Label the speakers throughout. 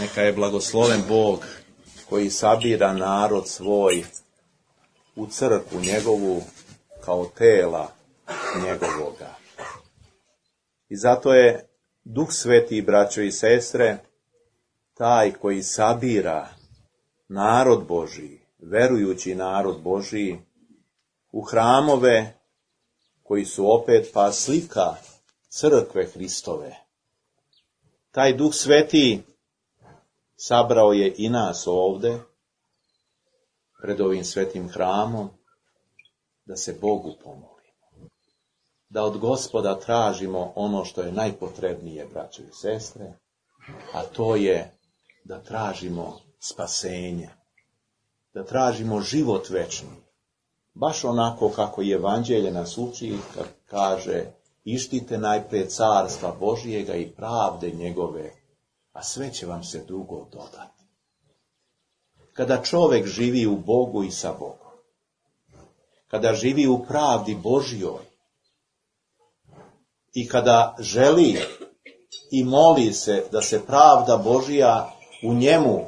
Speaker 1: Neka je blagosloven Bog koji sabira narod svoj u crkvu njegovu kao tela njegovoga. I zato je Duh Sveti, braćo i sestre, taj koji sabira narod Božji, verujući narod Božji, u hramove koji su opet pa slika crkve Hristove. Taj Duh Sveti sabrao je i nas ovde, pred ovim svetim hramom, da se Bogu pomolimo. Da od Gospoda tražimo ono što je najpotrebnije, braćo i sestre, a to je da tražimo spasenje, da tražimo život večni. Baš onako kako je Evanđelje nas uči, kad kaže: ištite najprije carstva Božijega i pravde njegove, a sve će vam se drugo dodati. Kada čovjek živi u Bogu i sa Bogom, kada živi u pravdi Božjoj i kada želi i moli se da se pravda Božja u njemu,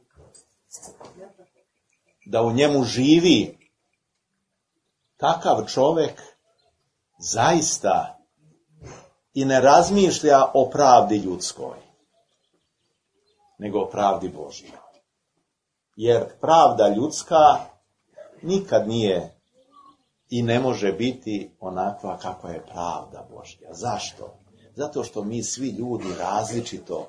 Speaker 1: da u njemu živi, takav čovjek zaista i ne razmišlja o pravdi ljudskoj, nego o pravdi Božjoj. Jer pravda ljudska nikad nije i ne može biti onakva kakva je pravda Božja. Zašto? Zato što mi svi ljudi različito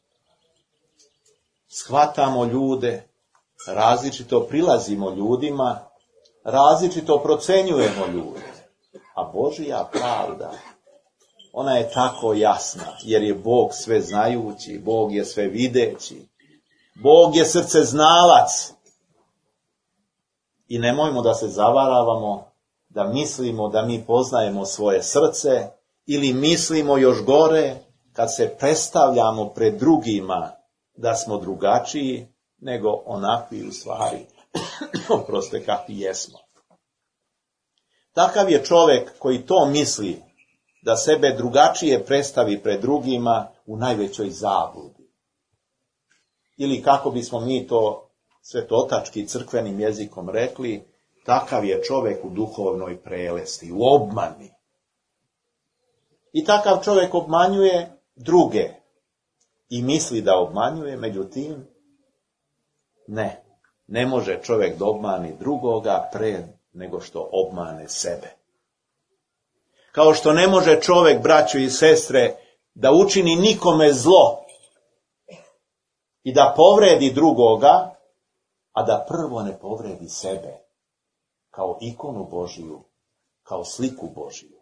Speaker 1: shvatamo ljude, različito prilazimo ljudima, različito procenjujemo ljude. A Božja pravda, ona je tako jasna, jer je Bog sve znajući, Bog je sve videći, Bog je srceznalac. I nemojmo da se zavaravamo, da mislimo da mi poznajemo svoje srce, ili mislimo još gore, kad se predstavljamo pred drugima da smo drugačiji, nego onakvi u stvari, oprostite, kakvi jesmo. Takav je čovjek koji to misli, da sebe drugačije predstavi pred drugima, u najvećoj zabludi. Ili kako bismo mi to svetotački crkvenim jezikom rekli, takav je čovjek u duhovnoj prelesti, u obmani. I takav čovjek obmanjuje druge i misli da obmanjuje, međutim, ne može čovjek da obmani drugoga pre nego što obmane sebe. Kao što ne može čovjek, braćo i sestre, da učini nikome zlo i da povredi drugoga, a da prvo ne povredi sebe, kao ikonu Božiju, kao sliku Božiju.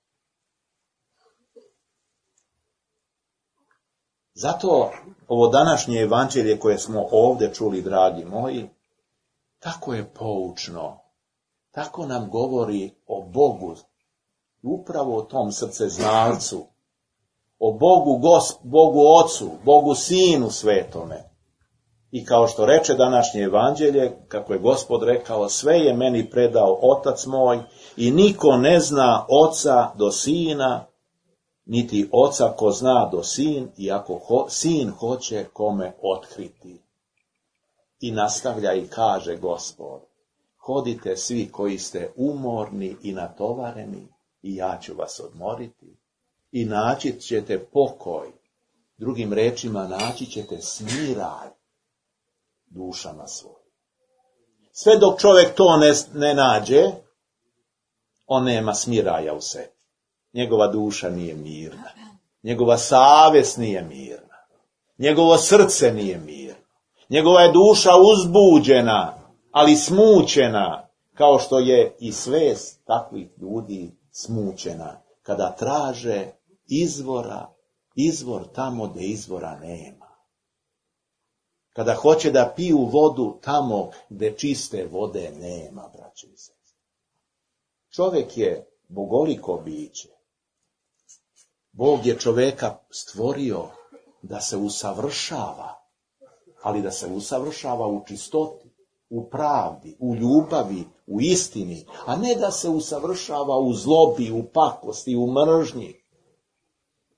Speaker 1: Zato ovo današnje evanđelje koje smo ovdje čuli, dragi moji, tako je poučno, tako nam govori o Bogu, upravo o tom srceznalcu, o Bogu Ocu, Bogu Sinu Svetome. I kao što reče današnje evanđelje, kako je Gospod rekao: sve je meni predao Otac moj i niko ne zna Oca do Sina, niti Oca ko zna do Sin, i ako Sin hoće kome otkriti. I nastavlja i kaže Gospod: hodite svi koji ste umorni i natovareni, i ja ću vas odmoriti. I naći ćete pokoj, drugim rečima naći ćete smiraj dušama svojim. Sve dok čovjek to ne nađe, on nema smiraja u sebi. Njegova duša nije mirna, njegova savjest nije mirna, njegovo srce nije mirno, njegova je duša uzbuđena, ali smućena, kao što je i svest takvih ljudi smućena, kada traže izvor tamo gdje izvora nema. Kada hoće da piju vodu tamo gdje čiste vode nema, braćo i sestre. Čovjek je bogoliko biće. Bog je čovjeka stvorio da se usavršava, ali da se usavršava u čistoti, u pravdi, u ljubavi, u istini, a ne da se usavršava u zlobi, u pakosti, u mržnji.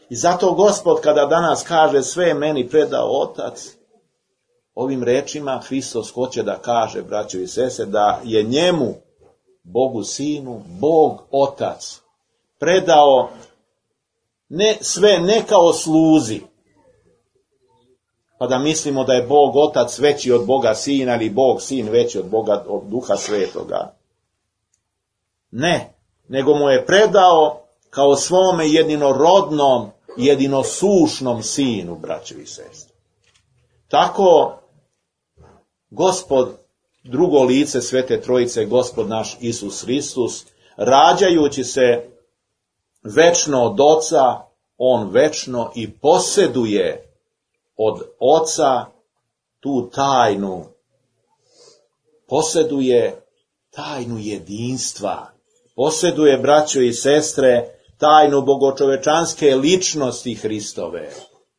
Speaker 1: I zato Gospod kada danas kaže sve je meni predao Otac, ovim rečima Hristos hoće da kaže, braćo i sestre, da je njemu, Bogu Sinu, Bog Otac, predao sve ne kao sluzi, pa da mislimo da je Bog Otac veći od Boga Sina ili Bog Sin veći od Duha Svetoga. Ne, nego mu je predao kao svome jedinorodnom, jedinosušnom Sinu, braćo i sestre. Tako Gospod, drugo lice Svete Trojice, Gospod naš Isus Hristus, rađajući se večno od Oca, on večno i poseduje od Oca tu tajnu, poseduje tajnu jedinstva, poseduje, braćo i sestre, tajnu bogočovečanske ličnosti Hristove.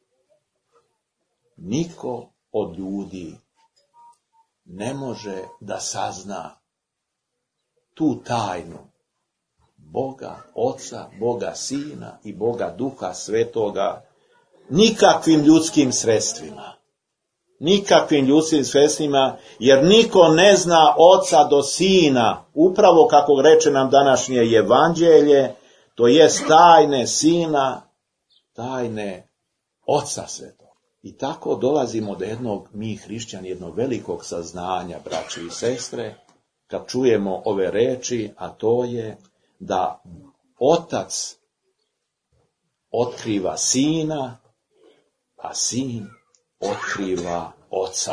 Speaker 1: Niko od ljudi ne može da sazna tu tajnu Boga Oca, Boga Sina i Boga Duha Svetoga nikakvim ljudskim sredstvima. Nikakvim ljudskim sredstvima, jer niko ne zna Oca do Sina, upravo kako reče nam današnje evanđelje, to jest tajne Sina, tajne Oca Svetog. I tako dolazimo do jednog, mi hrišćani, jednog velikog saznanja, braće i sestre, kad čujemo ove reči, a to je da Otac otkriva Sina, a Sin otkriva Oca.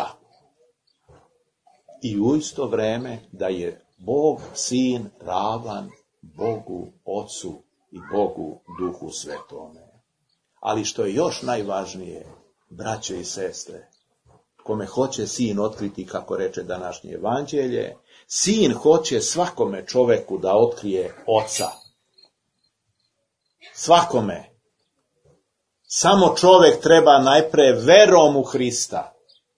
Speaker 1: I u isto vreme da je Bog Sin ravan Bogu Ocu i Bogu Duhu Svetome. Ali što je još najvažnije, braće i sestre, kome hoće Sin otkriti, kako reče današnje evanđelje, Sin hoće svakome čoveku da otkrije Oca. Svakome. Samo čovek treba najpre verom u Hrista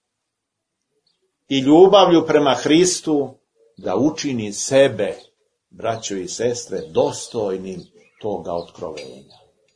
Speaker 1: i ljubavlju prema Hristu da učini sebe, braćo i sestre, dostojnim toga otkrovenja.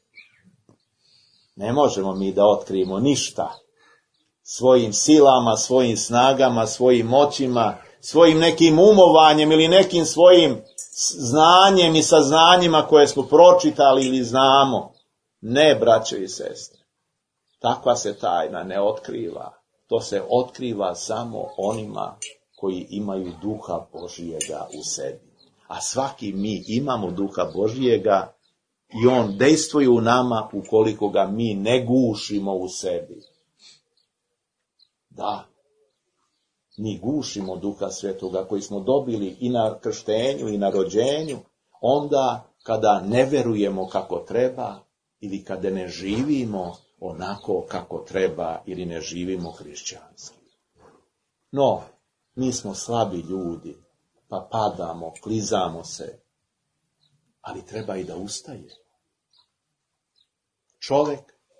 Speaker 1: Ne možemo mi da otkrijemo ništa svojim silama, svojim snagama, svojim moćima, svojim nekim umovanjem ili nekim svojim znanjem i saznanjima koje smo pročitali ili znamo. Ne, braćo i sestre, takva se tajna ne otkriva. To se otkriva samo onima koji imaju Duha Božijega u sebi. A svaki mi imamo Duha Božijega i on dejstvuje u nama ukoliko ga mi ne gušimo u sebi. Da, mi gušimo Duha Svetoga koji smo dobili i na krštenju i na rođenju, onda kada ne verujemo kako treba ili kada ne živimo onako kako treba ili ne živimo hrišćanski. No, mi smo slabi ljudi, pa padamo, klizamo se, ali treba i da ustaje. Čovek,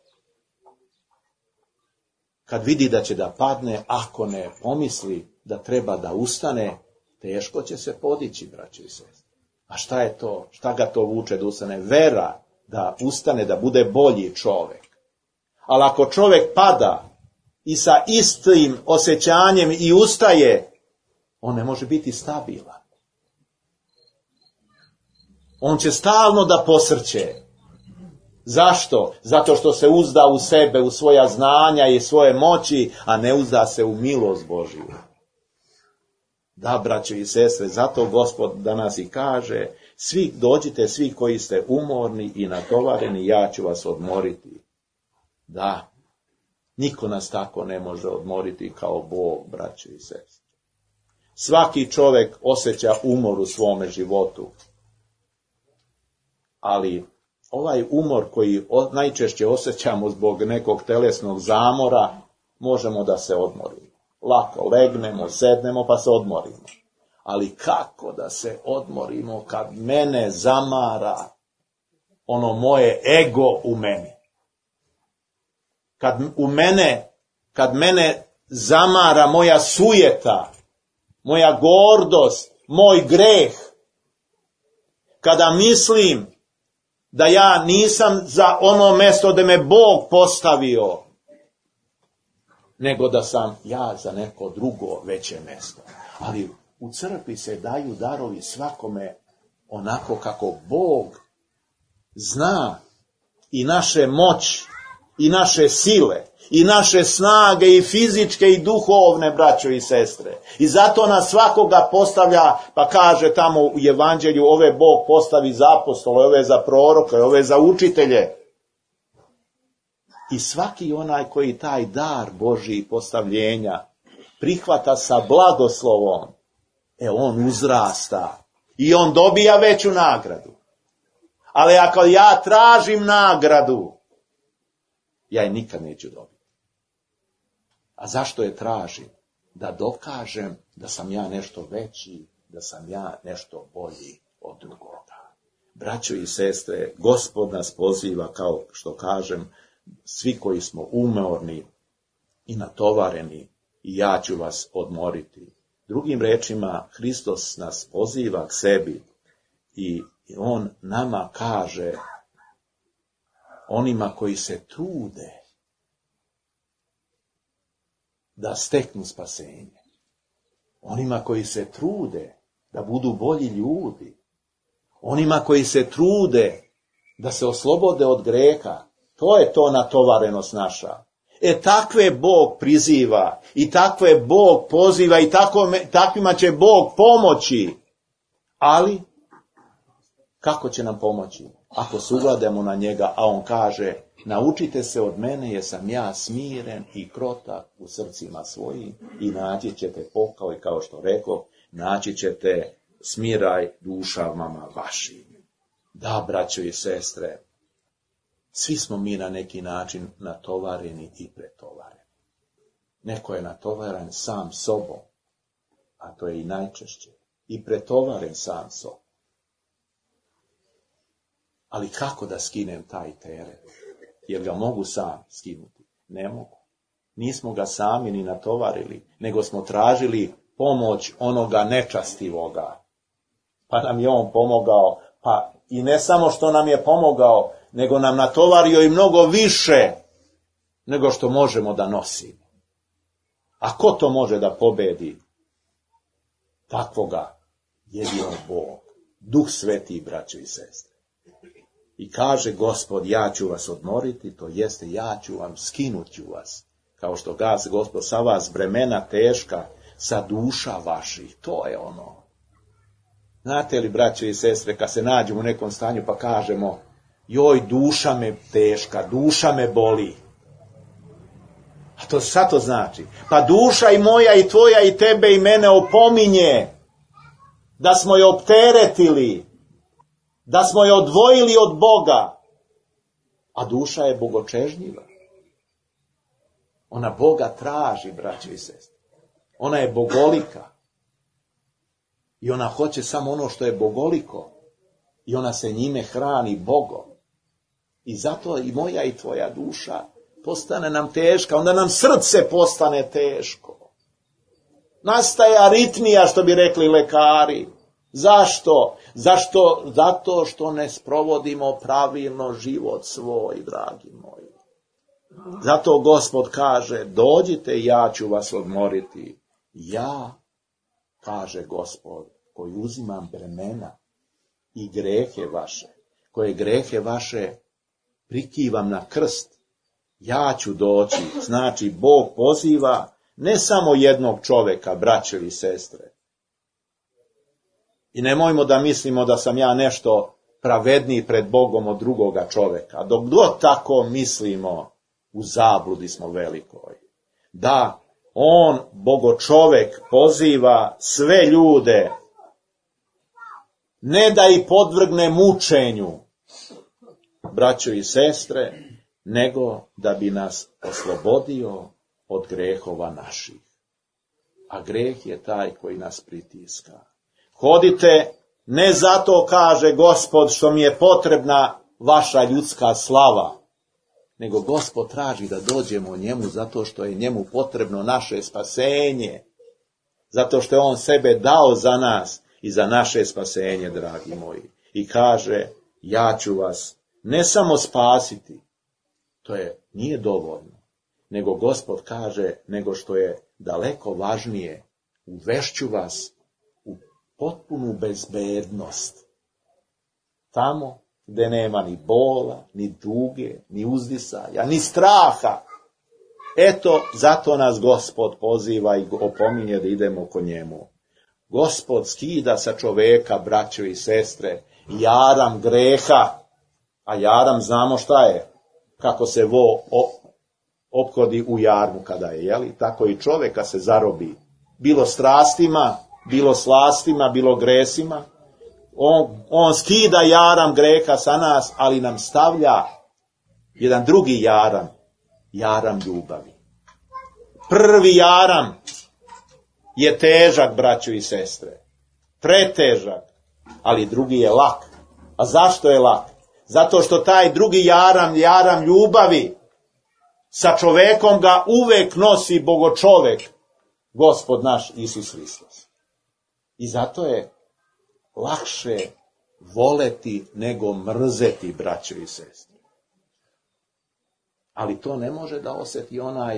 Speaker 1: kad vidi da će da padne, ako ne pomisli da treba da ustane, teško će se podići, braćo i sestre. A šta je to? Šta ga to vuče da ustane? Vera da ustane, da bude bolji čovek. Ali ako čovek pada i sa istim osjećanjem i ustaje, on ne može biti stabilan. On će stalno da posrće. Zašto? Zato što se uzda u sebe, u svoja znanja i svoje moći, a ne uzda se u milost Božiju. Da, braćo i sestre, zato Gospod danas i kaže, svi dođite, svi koji ste umorni i natovareni, ja ću vas odmoriti. Da, niko nas tako ne može odmoriti kao Bog, braćo i sestre. Svaki čovjek osjeća umor u svome životu, ali ovaj umor koji najčešće osjećamo zbog nekog telesnog zamora, možemo da se odmorimo. Lako legnemo, sednemo pa se odmorimo. Ali kako da se odmorimo kad mene zamara ono moje ego u meni? Kad mene zamara moja sujeta, moja gordost, moj greh. Kada mislim da ja nisam za ono mjesto da me Bog postavio, nego da sam ja za neko drugo veće mjesto. Ali u crkvi se daju darovi svakome onako kako Bog zna i naše moći, i naše sile, i naše snage, i fizičke, i duhovne, braćo i sestre. I zato nas svakoga postavlja, pa kaže tamo u evanđelju, ove Bog postavi za apostole, ove za proroke, ove za učitelje. I svaki onaj koji taj dar Božji postavljenja prihvata sa blagoslovom, on uzrasta i on dobija veću nagradu. Ali ako ja tražim nagradu, ja je nikad neću dobiti. A zašto je tražim? Da dokažem da sam ja nešto veći, da sam ja nešto bolji od drugoga. Braćo i sestre, Gospod nas poziva, kao što kažem, svi koji smo umorni i natovareni, i ja ću vas odmoriti. Drugim rečima, Hristos nas poziva k sebi i on nama kaže, onima koji se trude da steknu spasenje, onima koji se trude da budu bolji ljudi, onima koji se trude da se oslobode od greha, to je to natovarenost naša. Takve Bog priziva i takve Bog poziva i takvima će Bog pomoći. Ali, kako će nam pomoći? Ako se ugledamo na njega, a on kaže, naučite se od mene jer sam ja smiren i krotak u srcima svojim i naći ćete pokoj, kao što rekao, naći ćete smiraj dušama vašim. Da, braćo i sestre, svi smo mi na neki način natovareni i pretovareni. Neko je natovaren sam sobom, a to je i najčešće, i pretovaren sam sobom. Ali kako da skinem taj teret? Jer ga mogu sam skinuti? Ne mogu. Nismo ga sami ni natovarili, nego smo tražili pomoć onoga nečastivoga. Pa nam je on pomogao, pa i ne samo što nam je pomogao, nego nam natovario i mnogo više nego što možemo da nosimo. A ko to može da pobedi? Takvoga jedino Bog, Duh Sveti, braćo i sestre. I kaže Gospod, ja ću vas odmoriti, to jeste, ja ću vam, skinuću vas, kao što gazi Gospod, sa vas bremena teška, sa duša vaših, to je ono. Znate li, braćo i sestre, kad se nađemo u nekom stanju pa kažemo, joj, duša me teška, duša me boli. A to šta to znači? Pa duša i moja i tvoja i tebe i mene opominje da smo je opteretili, da smo je odvojili od Boga. A duša je bogočežnjiva. Ona Boga traži, braćo i sestre. Ona je bogolika. I ona hoće samo ono što je bogoliko. I ona se njime hrani Bogom. I zato i moja i tvoja duša postane nam teška. Onda nam srce postane teško. Nastaje aritmija, što bi rekli lekari. Zašto? Zato što ne sprovodimo pravilno život svoj, dragi moji. Zato Gospod kaže, dođite i ja ću vas odmoriti. Ja, kaže Gospod, koji uzimam bremena i grehe vaše, koje grehe vaše prikivam na krst, ja ću doći. Znači, Bog poziva ne samo jednog čovjeka, braćo i sestre. I nemojmo da mislimo da sam ja nešto pravedniji pred Bogom od drugoga čovjeka. Dok god tako mislimo, u zabludi smo velikoj. Da, on, Bogočovek, poziva sve ljude, ne da ih podvrgne mučenju, braćo i sestre, nego da bi nas oslobodio od grehova naših. A greh je taj koji nas pritiska. Hodite, ne zato, kaže Gospod, što mi je potrebna vaša ljudska slava, nego Gospod traži da dođemo njemu zato što je njemu potrebno naše spasenje, zato što je on sebe dao za nas i za naše spasenje, dragi moji. I kaže, ja ću vas ne samo spasiti, nije dovoljno, nego Gospod kaže, nego što je daleko važnije, uvešću vas u potpunu bezbednost. Tamo gde nema ni bola, ni tuge, ni uzdisaja, ni straha. Eto, zato nas Gospod poziva i opominje da idemo ko njemu. Gospod skida sa čoveka, braćo i sestre, jaram greha, a jaram znamo šta je, kako se ophodi u jarmu kada je, jeli? Tako i čoveka se zarobi, bilo strastima, bilo slastima, bilo gresima. On skida jaram greha sa nas, ali nam stavlja jedan drugi jaram ljubavi. Prvi jaram je težak, braćo i sestre, pretežak, ali drugi je lak. A zašto je lak? Zato što taj drugi jaram ljubavi, sa čovekom ga uvek nosi Bogočovek, Gospod naš Isus Hristos. I zato je lakše voleti nego mrzeti, braćo i sestre. Ali to ne može da osjeti onaj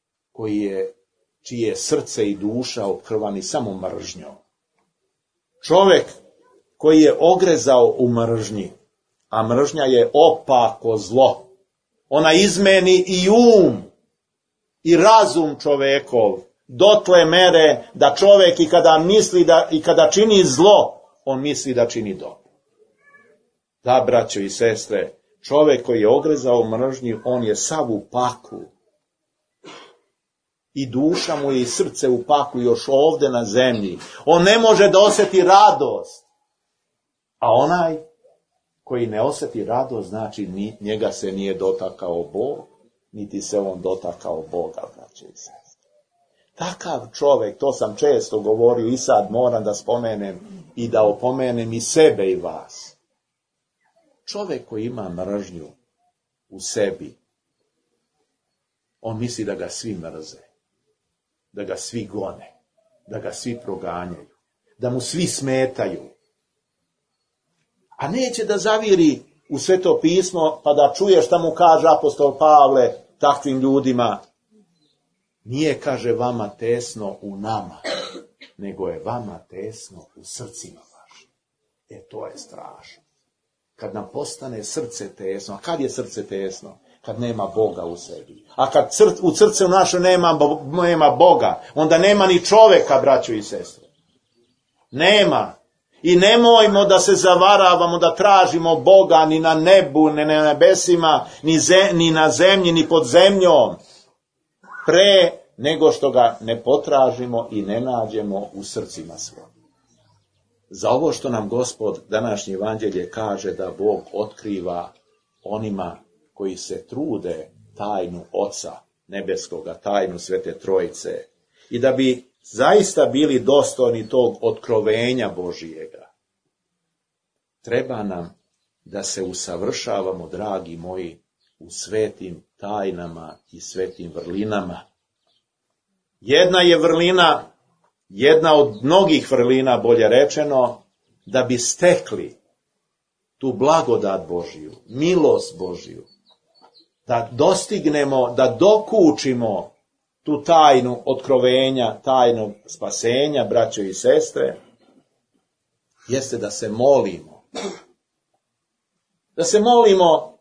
Speaker 1: čije srce i duša opkrvani samo mržnjom. Čovek koji je ogrezao u mržnji, a mržnja je opako zlo. Ona izmeni i i razum čovekov, dotle mere da čovek i kada čini zlo, on misli da čini dobro. Da, braćo i sestre, čovek koji je ogrezao mržnji, on je sav u paklu. I duša mu je i srce u paklu još ovde na zemlji. On ne može da osjeti radost. A onaj koji ne osjeti radost, znači njega se nije dotakao Bog, niti se on dotakao Boga, braće i sestre. Takav čovek, to sam često govorio i sad moram da spomenem i da opomenem i sebe i vas. Čovek koji ima mržnju u sebi, on misli da ga svi mrze, da ga svi gone, da ga svi proganjaju, da mu svi smetaju. A neće da zaviri u Sveto pismo pa da čuje šta mu kaže apostol Pavle takvim ljudima. Nije, kaže, vama tesno u nama, nego je vama tesno u srcima vašim. To je strašno. Kad nam postane srce tesno, a kad je srce tesno? Kad nema Boga u sebi. A kad u srcu naše nema Boga, onda nema ni čoveka, braćo i sestre. Nema. I nemojmo da se zavaravamo, da tražimo Boga ni na nebu, ni na nebesima, ni na zemlji, ni pod zemljom. Pre nego što ga ne potražimo i ne nađemo u srcima svojim. Za ovo što nam Gospod današnje evanđelje kaže da Bog otkriva onima koji se trude tajnu Oca nebeskoga, tajnu Svete Trojice, i da bi zaista bili dostojni tog otkrovenja Božijega, treba nam da se usavršavamo, dragi moji, u svetim tajnama i svetim vrlinama. Jedna je vrlina, jedna od mnogih vrlina, bolje rečeno, da bi stekli tu blagodat Božiju, milost Božiju, da dostignemo, da dokučimo tu tajnu otkrovenja, tajnu spasenja, braćo i sestre, jeste da se molimo. Da se molimo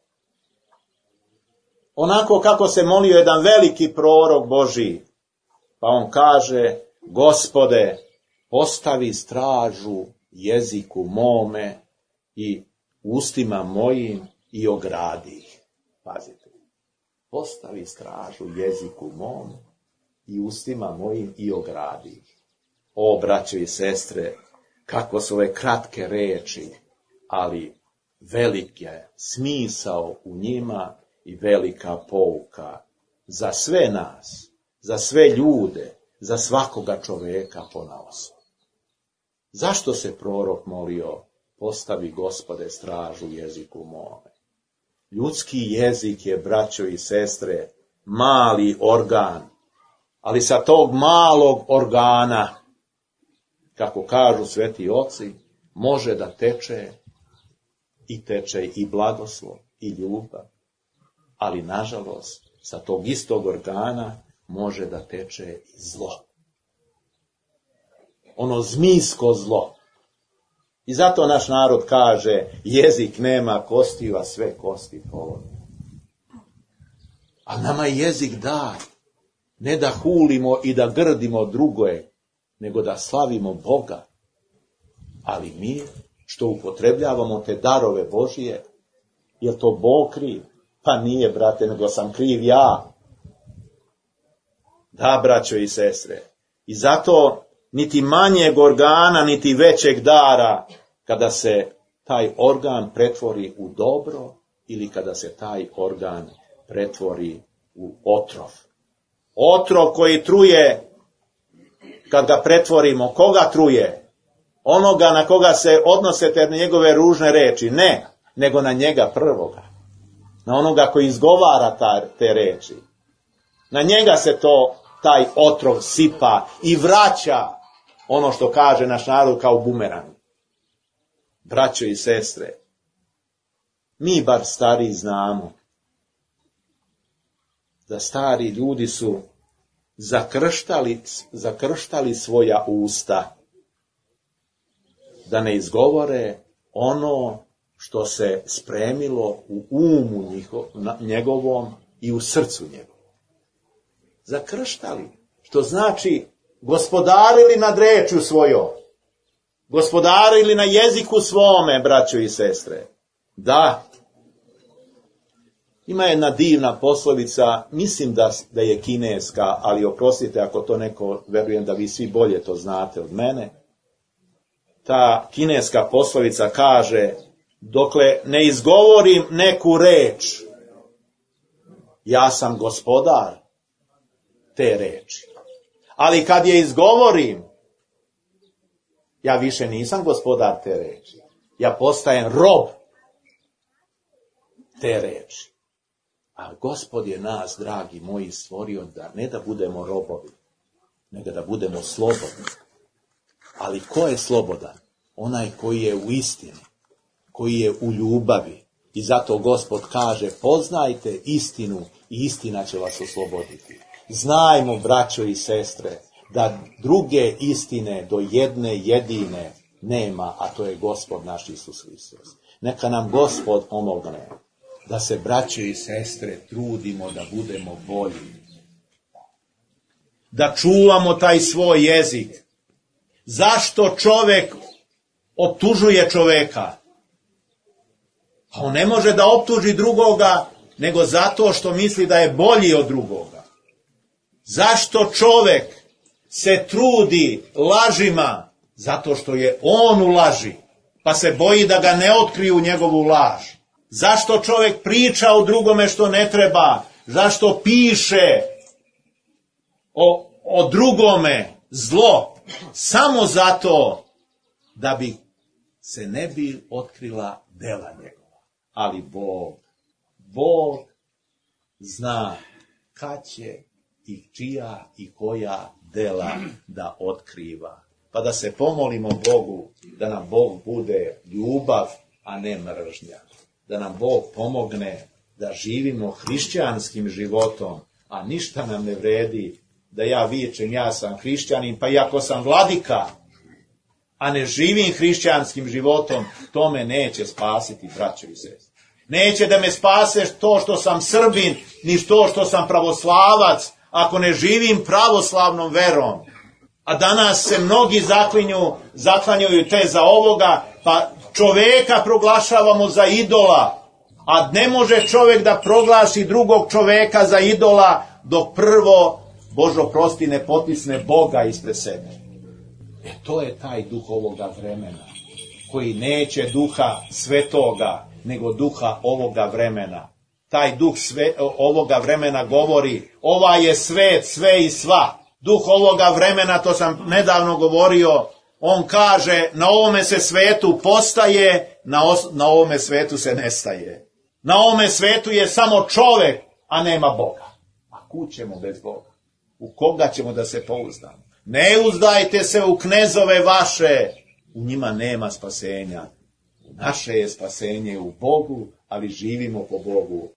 Speaker 1: onako kako se molio jedan veliki prorok Božiji. Pa on kaže: Gospode, postavi stražu jeziku mome i ustima mojim i ogradi ih. Pazite, postavi stražu jeziku mom i ustima mojim i ogradi ih. O, braćo i sestre, kako su ove kratke reči, ali veliki smisao u njima i velika pouka za sve nas, za sve ljude, za svakoga čoveka ponaosob. Zašto se prorok molio: postavi, Gospode, stražu jeziku mome? Ljudski jezik je, braćo i sestre, mali organ, ali sa tog malog organa, kako kažu sveti oci, može da teče i blagoslov, i ljubav. Ali, nažalost, sa tog istog organa može da teče i zlo. Ono zmijsko zlo. I zato naš narod kaže, jezik nema kostiju, a sve kosti polome. A nama je jezik dar. Ne da hulimo i da grdimo drugoje, nego da slavimo Boga. Ali mi, što upotrebljavamo te darove Božije, je to Bog kriv? Pa nije, brate, nego sam kriv ja. Da, braćo i sestre. I zato niti manjeg organa, niti većeg dara, kada se taj organ pretvori u dobro ili kada se taj organ pretvori u otrov. Otrov koji truje, kad ga pretvorimo, koga truje? Onoga na koga se odnose te njegove ružne reči. Ne, nego na njega prvoga. Na onoga koji izgovara te reči. Na njega se taj otrov sipa i vraća, ono što kaže naš narod, kao bumerang. Braćo i sestre, mi bar stari znamo da stari ljudi su zakrštali svoja usta, da ne izgovore ono što se spremilo u umu njegovom i u srcu njegovom. Zakrštali, što znači gospodarili nad rečju svojom, gospodarili na jeziku svome, braćo i sestre. Da, ima jedna divna poslovica, mislim da je kineska, ali oprostite ako to neko, verujem da vi svi bolje to znate od mene. Ta kineska poslovica kaže, dokle ne izgovorim neku reč, ja sam gospodar te reči. Ali kad je izgovorim, ja više nisam gospodar te reči. Ja postajem rob te reči. A Gospod je nas, dragi moji, stvorio da ne da budemo robovi, nego da budemo slobodni. Ali ko je slobodan? Onaj koji je u istini, koji je u ljubavi. I zato Gospod kaže, poznajte istinu i istina će vas osloboditi. Znajmo, braćo i sestre, da druge istine do jedne jedine nema, a to je Gospod naš Isus Hristos. Neka nam Gospod pomogne da se, braćo i sestre, trudimo da budemo bolji. Da čuvamo taj svoj jezik. Zašto čovjek optužuje čovjeka? A on ne može da optuži drugoga, nego zato što misli da je bolji od drugoga. Zašto čovjek se trudi lažima? Zato što je on u laži, pa se boji da ga ne otkriju njegovu laž. Zašto čovjek priča o drugome što ne treba? Zašto piše o drugome zlo? Samo zato da se ne bi otkrila dela njegova. Ali Bog zna kad će i čija i koja dela da otkriva. Pa da se pomolimo Bogu, da nam Bog bude ljubav, a ne mržnja. Da nam Bog pomogne da živimo hrišćanskim životom, a ništa nam ne vredi da ja vičem ja sam hrišćanin, pa iako sam vladika, a ne živim hrišćanskim životom, to me neće spasiti, braćo i sestre. Neće da me spase to što sam Srbin, ni to što sam pravoslavac, ako ne živim pravoslavnom verom. A danas se mnogi zaklanjaju te za ovoga, pa čoveka proglašavamo za idola. A ne može čovjek da proglasi drugog čoveka za idola, dok prvo, Bože oprosti, ne potisne Boga ispred sebe. To je taj duh ovoga vremena, koji neće duha svetoga, nego duha ovoga vremena. Taj duh ovoga vremena govori, ova je svet, sve i sva. Duh ovoga vremena, to sam nedavno govorio, on kaže, na ovome se svetu postaje, na ovome svetu se nestaje. Na ovome svetu je samo čovjek, a nema Boga. A kud ćemo bez Boga? U koga ćemo da se pouzdamo? Ne uzdajte se u knezove vaše, u njima nema spasenja. Naše je spasenje u Bogu, ali živimo po Bogu.